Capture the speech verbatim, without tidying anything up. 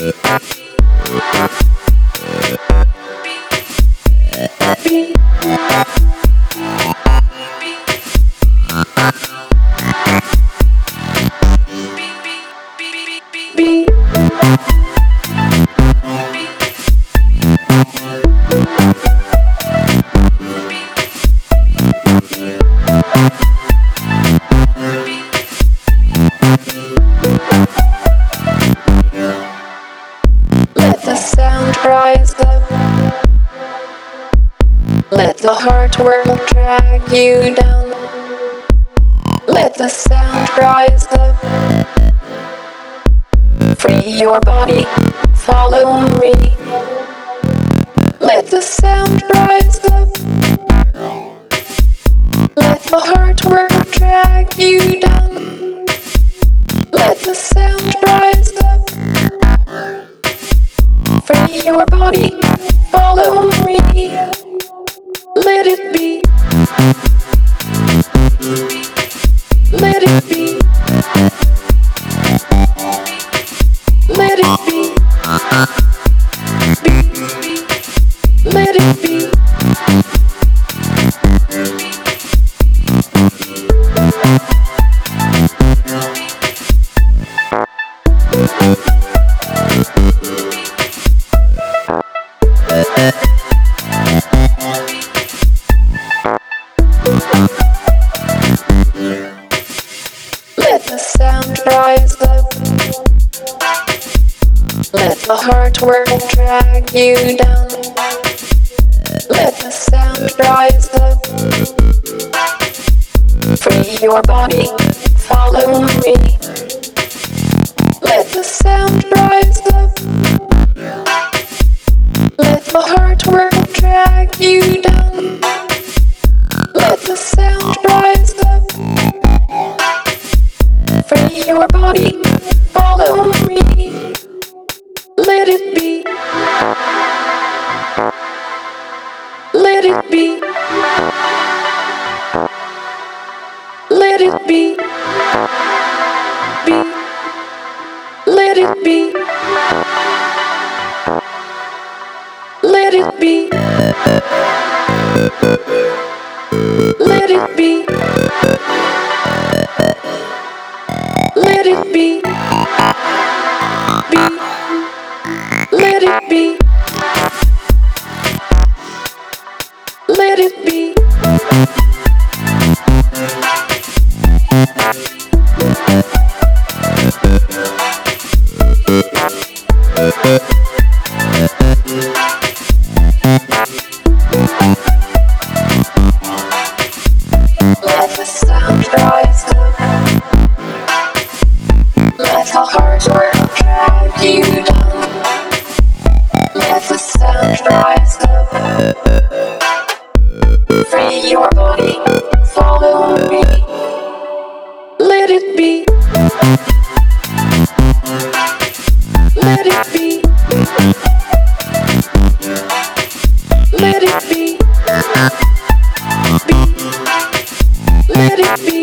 Let the sound rise up. Let the heart world drag you down. Let the sound rise up. Free your body, follow me. Let the sound rise up. Let the heart world drag you down. Let the sound rise up. Free your body, follow me. Let it be. Let it be. Let it be. Be. Let it be. Let the sound rise up. Let the heart world drag you down. Let the sound rise up. Free your body, follow me. Let the sound rise up. Let the heart world drag you down. Let the sound rise up. Free your body, follow me. Let it be. Let it be. Let it be. Be. Let it be. Let it be. Let it be. Let it be. Be. Let it be. Let it be. Let the sound rise up. Let the heart world drag you down. Let the sound rise up. Free your body, follow me. Let it be. Let it be. Let it be. Be. Let it be.